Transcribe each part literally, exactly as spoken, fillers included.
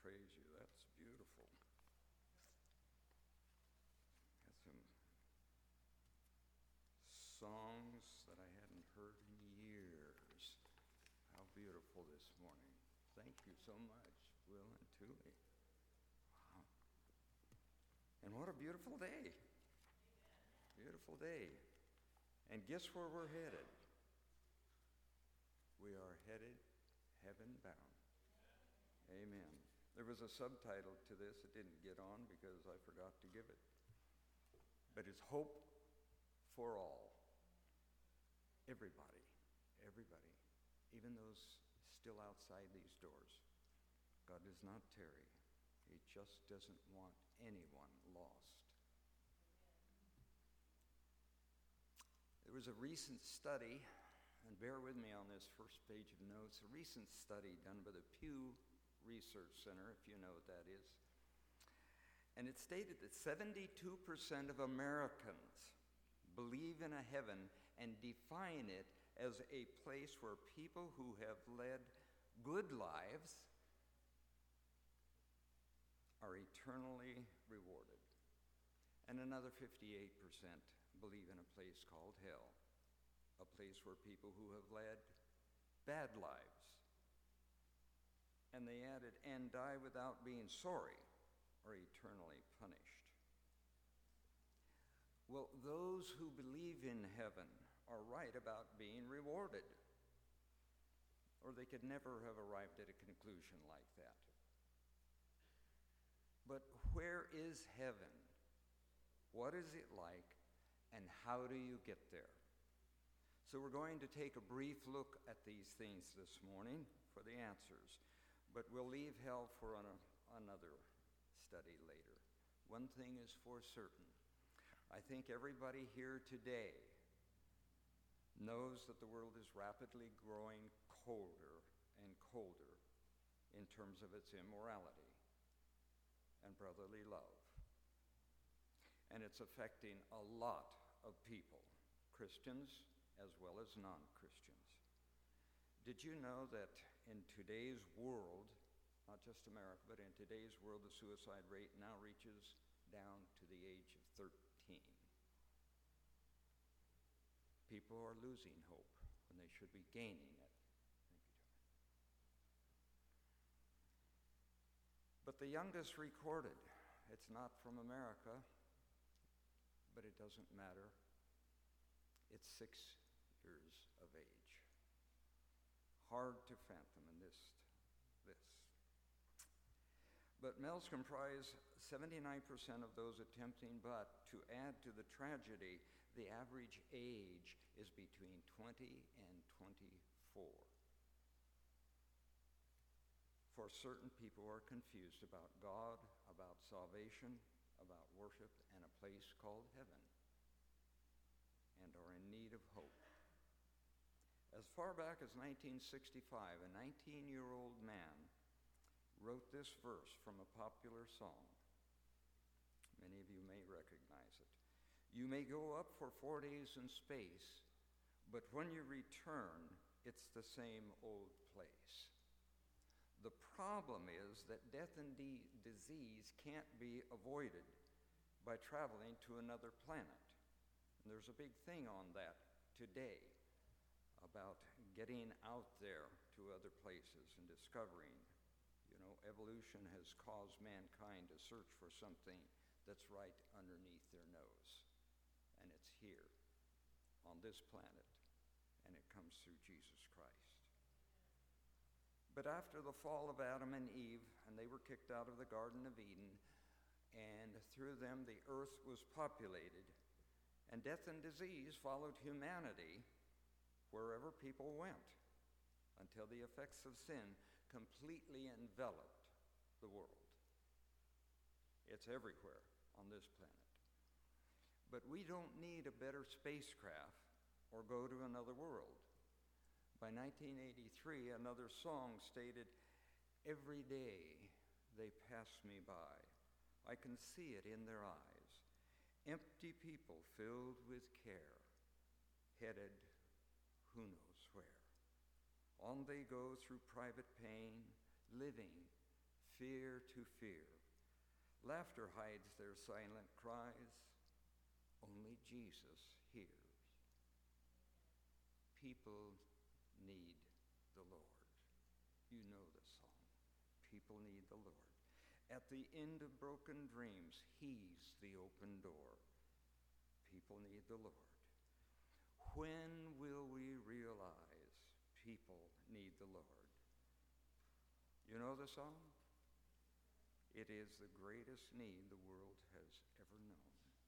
praise you. That's beautiful. Got some songs that I hadn't heard in years. How beautiful this morning. Thank you so much, Will and Tuli. Wow. And what a beautiful day. Beautiful day. And guess where we're headed? We are headed heaven-bound. Amen. There was a subtitle to this. It didn't get on because I forgot to give it. But it's hope for all. Everybody. Everybody. Even those still outside these doors. God does not tarry. He just doesn't want anyone lost. There was a recent study, and bear with me on this first page of notes, a recent study done by the Pew Research Center, if you know what that is. And it stated that seventy-two percent of Americans believe in a heaven and define it as a place where people who have led good lives are eternally rewarded. And another fifty-eight percent believe in a place called hell, a place where people who have led bad lives, and they added, and die without being sorry, are eternally punished. Well, those who believe in heaven are right about being rewarded, or they could never have arrived at a conclusion like that. But where is heaven? What is it like? And how do you get there? So we're going to take a brief look at these things this morning for the answers. But we'll leave hell for an, another study later. One thing is for certain. I think everybody here today knows that the world is rapidly growing colder and colder in terms of its immorality and brotherly love. And it's affecting a lot of people, Christians as well as non-Christians. Did you know that in today's world, not just America, but in today's world, the suicide rate now reaches down to the age of thirteen? People are losing hope when they should be gaining it. Thank you, John. But the youngest recorded, it's not from America, but it doesn't matter. It's six years of age. Hard to fathom in this, this. But males comprise seventy-nine percent of those attempting, but to add to the tragedy, the average age is between twenty and twenty-four. For certain people are confused about God, about salvation, about worship, and a place called heaven, and are in need of hope. As far back as nineteen sixty-five, a nineteen-year-old man wrote this verse from a popular song. Many of you may recognize it. You may go up for four days in space, but when you return, it's the same old place. The problem is that death and de- disease can't be avoided by traveling to another planet. And there's a big thing on that today about getting out there to other places and discovering. You know, evolution has caused mankind to search for something that's right underneath their nose. And it's here on this planet, and it comes through Jesus Christ. But after the fall of Adam and Eve, and they were kicked out of the Garden of Eden, and through them the earth was populated, and death and disease followed humanity wherever people went, until the effects of sin completely enveloped the world. It's everywhere on this planet. But we don't need a better spacecraft or go to another world. By nineteen eighty-three, another song stated, "Every day they pass me by. I can see it in their eyes. Empty people filled with care, headed who knows where. On they go through private pain, living fear to fear. Laughter hides their silent cries. Only Jesus hears. People need the Lord. You know the song. People need the Lord. At the end of broken dreams, He's the open door. People need the Lord. When will we realize people need the Lord? You know the song? It is the greatest need the world has ever known.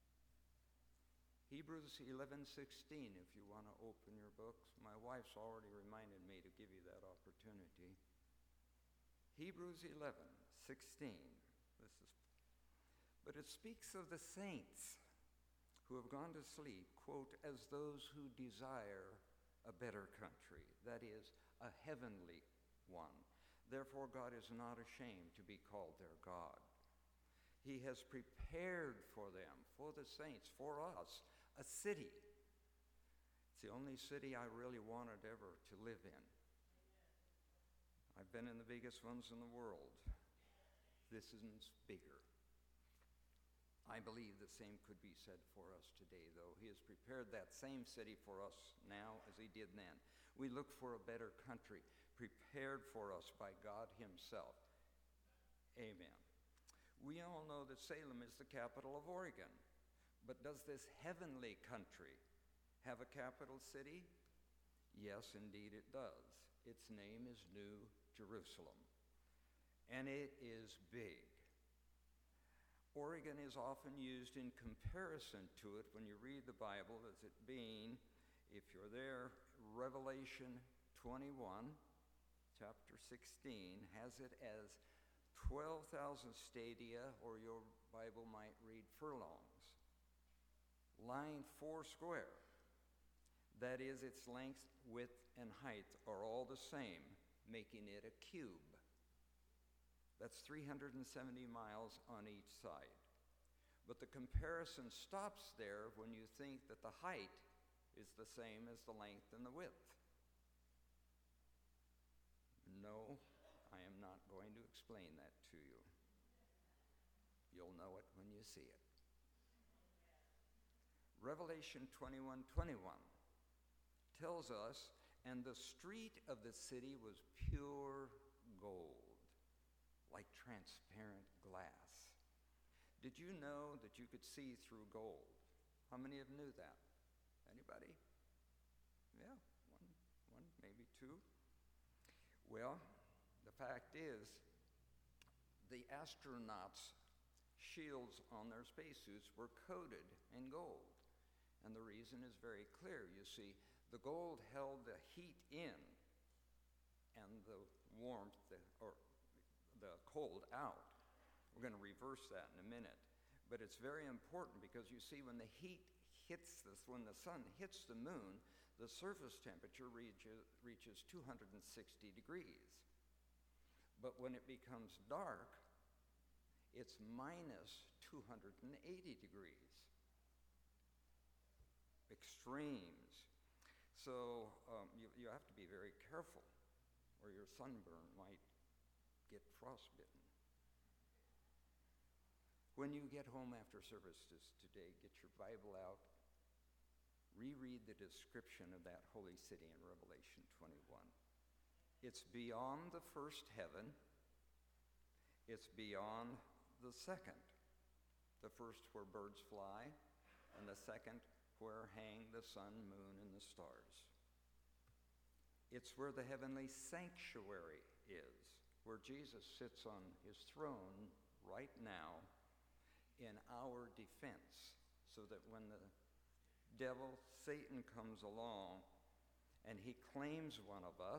Hebrews eleven sixteen, if you want to open your books. My wife's already reminded me to give you that opportunity. Hebrews eleven sixteen. This is, but it speaks of the saints who have gone to sleep, quote, as those who desire a better country, that is, a heavenly one. Therefore, God is not ashamed to be called their God. He has prepared for them, for the saints, for us, a city. It's the only city I really wanted ever to live in. I've been in the biggest ones in the world. This isn't bigger. I believe the same could be said for us today, though. He has prepared that same city for us now as He did then. We look for a better country, prepared for us by God Himself. Amen. We all know that Salem is the capital of Oregon. But does this heavenly country have a capital city? Yes, indeed it does. Its name is New Jerusalem. And it is big. Oregon is often used in comparison to it when you read the Bible as it being, if you're there, Revelation twenty-one, chapter sixteen, has it as twelve thousand stadia, or your Bible might read furlongs, lying four square. That is, its length, width, and height are all the same, making it a cube. That's three hundred seventy miles on each side. But the comparison stops there when you think that the height is the same as the length and the width. No, I am not going to explain that to you. You'll know it when you see it. Revelation twenty-one twenty-one tells us, and the street of the city was pure gold, like transparent glass. Did you know that you could see through gold? How many of you knew that? Anybody? Yeah, one, one, maybe two. Well, the fact is, the astronauts' shields on their spacesuits were coated in gold. And the reason is very clear. You see, the gold held the heat in and the warmth, the, or the cold out. We're going to reverse that in a minute. But it's very important because you see, when the heat hits this, when the sun hits the moon, the surface temperature reaches, reaches two hundred sixty degrees. But when it becomes dark, it's minus two hundred eighty degrees. Extremes. So um, you, you have to be very careful, or your sunburn might get frostbitten. When you get home after services today, get your Bible out, reread the description of that holy city in Revelation twenty-one. It's beyond the first heaven. It's beyond the second. The first where birds fly, and the second where hang the sun, moon, and the stars. It's where the heavenly sanctuary is, where Jesus sits on his throne right now in our defense, so that when the devil, Satan, comes along and he claims one of us,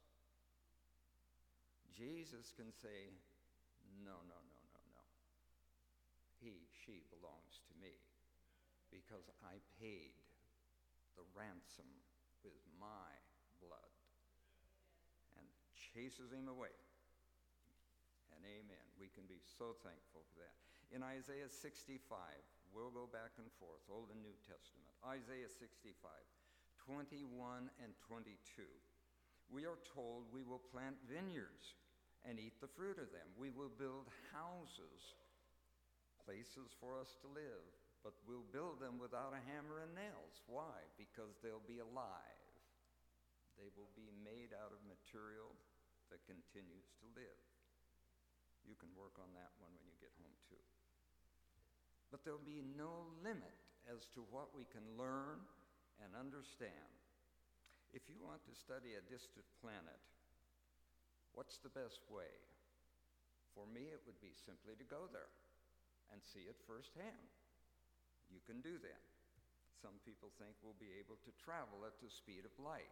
Jesus can say, no, no, no, no, no. He, she belongs to me because I paid the ransom with my blood, and chases him away. And amen. We can be so thankful for that. In Isaiah sixty-five, we'll go back and forth, Old and New Testament. Isaiah sixty-five, twenty-one and twenty-two. We are told we will plant vineyards and eat the fruit of them. We will build houses, places for us to live, but we'll build them without a hammer and nails. Why? Because they'll be alive. They will be made out of material that continues to live. You can work on that one when you get home too. But there'll be no limit as to what we can learn and understand. If you want to study a distant planet, what's the best way? For me, it would be simply to go there and see it firsthand. You can do that. Some people think we'll be able to travel at the speed of light.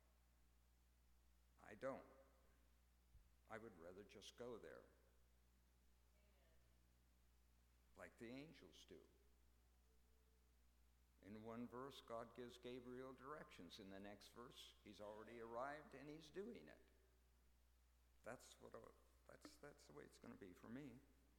I don't. I would rather just go there. Like the angels do. In one verse, God gives Gabriel directions. In the next verse, he's already arrived and he's doing it. That's what I, that's that's the way it's going to be for me.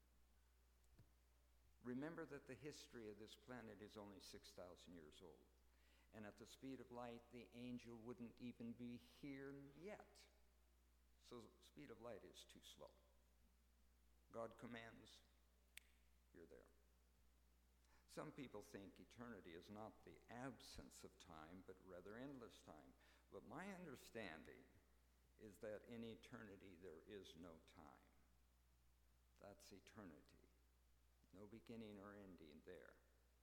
Remember that the history of this planet is only six thousand years old. And at the speed of light, the angel wouldn't even be here yet. So the speed of light is too slow. God commands, you're there. Some people think eternity is not the absence of time, but rather endless time. But my understanding is that in eternity there is no time. That's eternity. No beginning or ending there.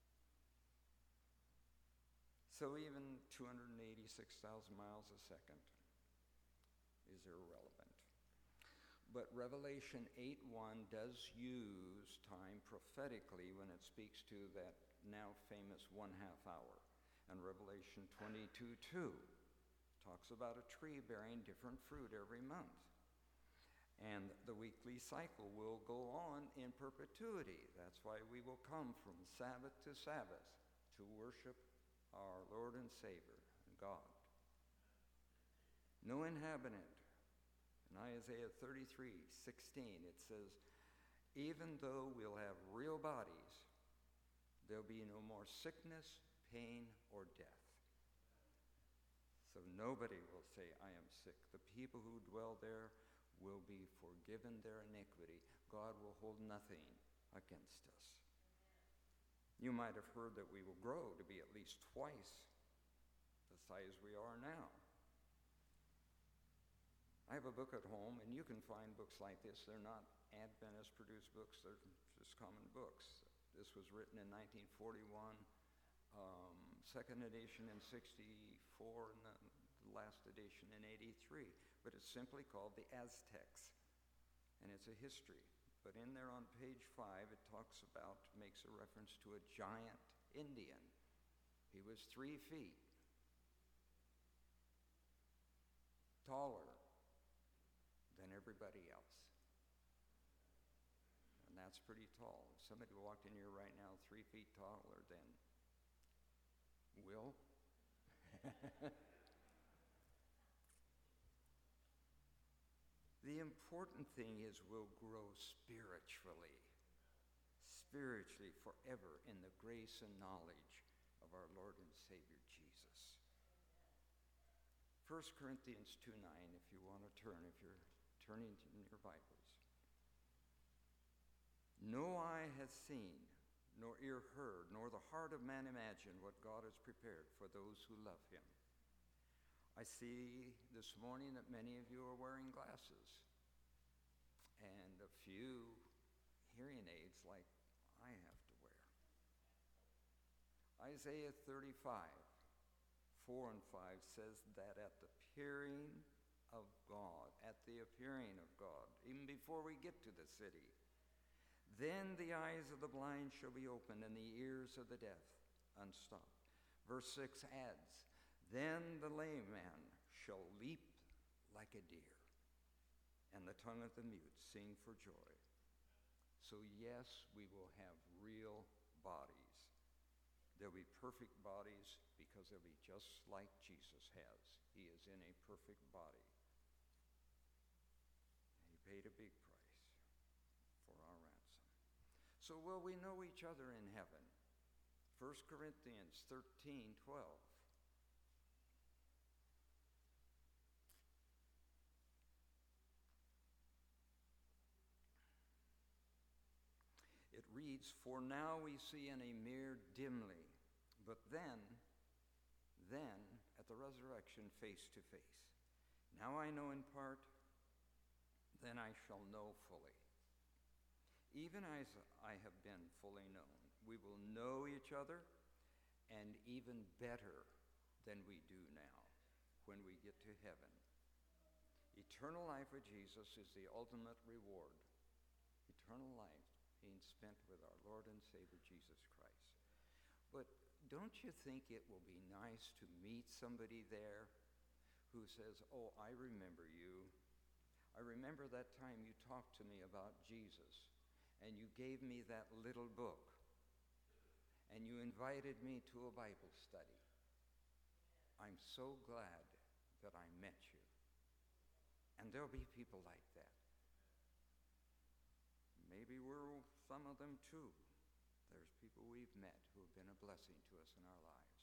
So even two hundred eighty-six thousand miles a second is irrelevant. But Revelation eight one does use time prophetically when it speaks to that now famous one half hour. And Revelation twenty-two two talks about a tree bearing different fruit every month. And the weekly cycle will go on in perpetuity. That's why we will come from Sabbath to Sabbath to worship our Lord and Savior, God. No inhabitant. In Isaiah thirty-three sixteen, it says, even though we'll have real bodies, there'll be no more sickness, pain, or death. So nobody will say, I am sick. The people who dwell there will be forgiven their iniquity. God will hold nothing against us. You might have heard that we will grow to be at least twice the size we are now. I have a book at home, and you can find books like this. They're not Adventist-produced books. They're just common books. This was written in nineteen forty-one, um, second edition in sixty-four, and the last edition in eighty-three. But it's simply called The Aztecs, and it's a history. But in there on page five, it talks about, makes a reference to a giant Indian. He was three feet taller than everybody else. And that's pretty tall. If somebody walked in here right now three feet taller than Will, the important thing is we'll grow spiritually, spiritually forever in the grace and knowledge of our Lord and Savior Jesus. First Corinthians two nine, if you want to turn, if you're turning in your Bibles. No eye has seen, nor ear heard, nor the heart of man imagined what God has prepared for those who love him. I see this morning that many of you are wearing glasses and a few hearing aids like I have to wear. Isaiah thirty-five, four and five says that at the appearing of God, at the appearing of God, even before we get to the city, then the eyes of the blind shall be opened and the ears of the deaf unstopped. Verse six adds, then the lame man shall leap like a deer, and the tongue of the mute sing for joy. So yes, we will have real bodies. There'll be perfect bodies because they'll be just like Jesus has. He is in a perfect body. He paid a big price for our ransom. So will we know each other in heaven? First Corinthians thirteen twelve. reads, "For now we see in a mirror dimly, but then, then at the resurrection face to face. Now I know in part, then I shall know fully. Even as I have been fully known, we will know each other, and even better than we do now when we get to heaven. Eternal life with Jesus is the ultimate reward. Eternal life being spent with our Lord and Savior Jesus Christ. But don't you think it will be nice to meet somebody there who says, oh, I remember you. I remember that time you talked to me about Jesus, and you gave me that little book, and you invited me to a Bible study. I'm so glad that I met you." And there'll be people like that. Maybe we're some of them too. There's people we've met who have been a blessing to us in our lives.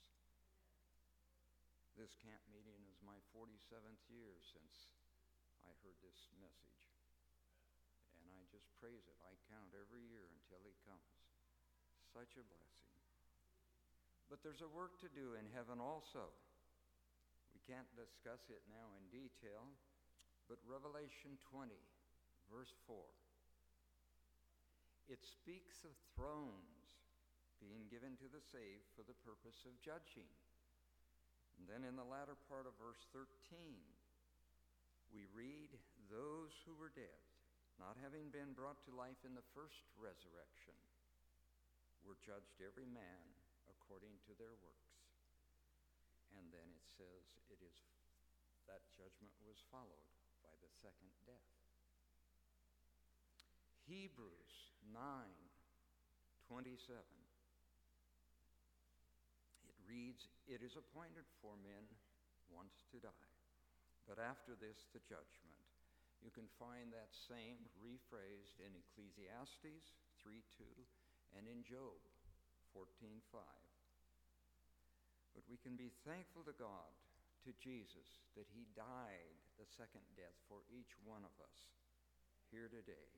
This camp meeting is my forty-seventh year since I heard this message. And I just praise it. I count every year until he comes. Such a blessing. But there's a work to do in heaven also. We can't discuss it now in detail, but Revelation twenty, verse four. It speaks of thrones being given to the saved for the purpose of judging. And then in the latter part of verse thirteen, we read, "Those who were dead, not having been brought to life in the first resurrection, were judged every man according to their works." And then it says it is that judgment was followed by the second death. Hebrews nine twenty-seven. It reads, "It is appointed for men once to die, but after this the judgment." You can find that same rephrased in Ecclesiastes three two and in Job fourteen five. But we can be thankful to God, to Jesus, that he died the second death for each one of us here today.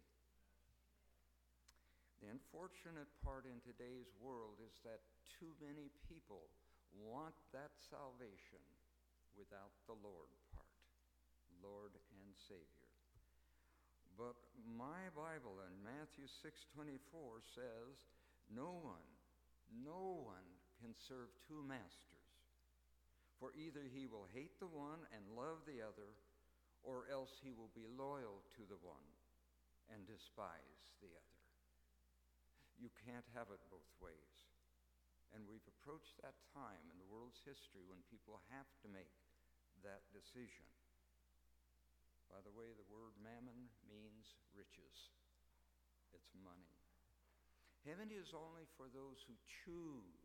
The unfortunate part in today's world is that too many people want that salvation without the Lord part, Lord and Savior. But my Bible in Matthew six twenty-four says, no one, no one can serve two masters. For either he will hate the one and love the other, or else he will be loyal to the one and despise the other. You can't have it both ways. And we've approached that time in the world's history when people have to make that decision. By the way, the word mammon means riches. It's money. Heaven is only for those who choose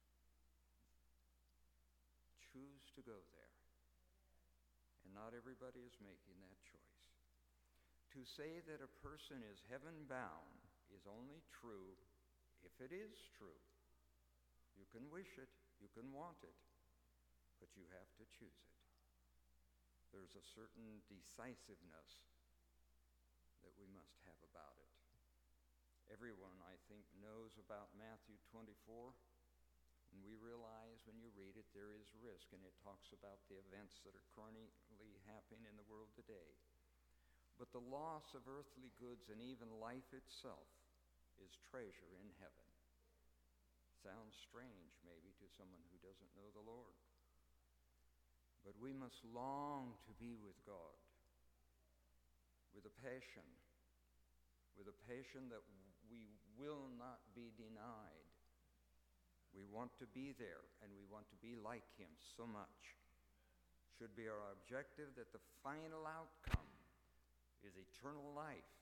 choose to go there. And not everybody is making that choice. To say that a person is heaven-bound is only true if it is true. You can wish it, you can want it, but you have to choose it. There's a certain decisiveness that we must have about it. Everyone, I think, knows about Matthew twenty-four, and we realize when you read it there is risk, and it talks about the events that are currently happening in the world today. But the loss of earthly goods and even life itself is treasure in heaven. Sounds strange maybe to someone who doesn't know the Lord. But we must long to be with God with a passion, with a passion that we will not be denied. We want to be there, and we want to be like him so much. Should be our objective that the final outcome is eternal life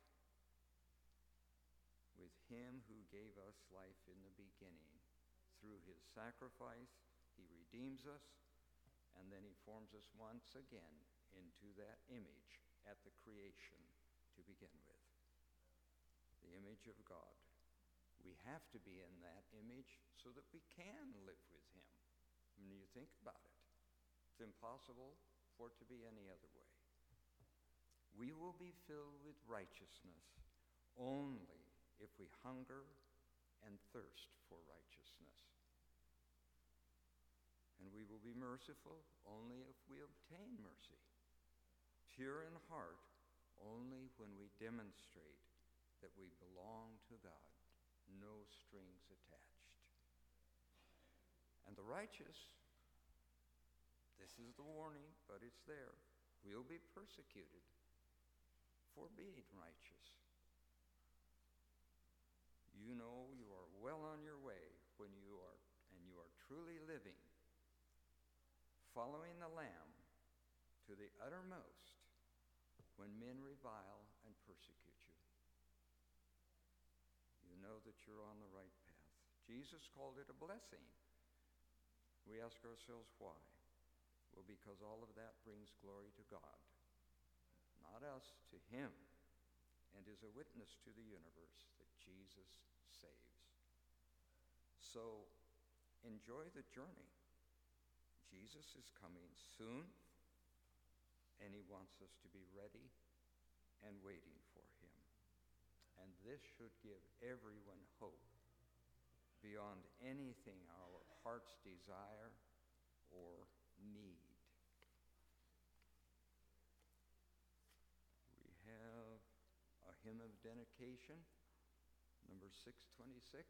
with him who gave us life in the beginning. Through his sacrifice, he redeems us, and then he forms us once again into that image at the creation to begin with. The image of God. We have to be in that image so that we can live with him. When you think about it, it's impossible for it to be any other way. We will be filled with righteousness only if we hunger and thirst for righteousness. And we will be merciful only if we obtain mercy. Pure in heart only when we demonstrate that we belong to God, no strings attached. And the righteous, this is the warning, but it's there, will be persecuted for being righteous. You know you are well on your way when you are, and you are truly living, following the Lamb to the uttermost when men revile and persecute you. You know that you're on the right path. Jesus called it a blessing. We ask ourselves why? Well, because all of that brings glory to God. Not us, to him, and is a witness to the universe that Jesus saves. So, enjoy the journey. Jesus is coming soon, and he wants us to be ready and waiting for him. And this should give everyone hope beyond anything our hearts desire or need. We have a hymn of dedication, number six twenty-six.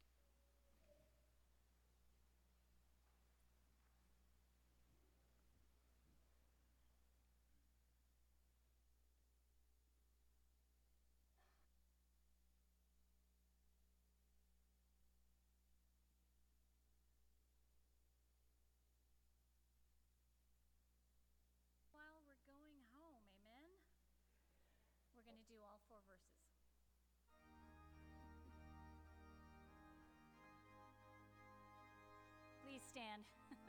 While we're going home, amen? We're going to do all four verses. Please stand.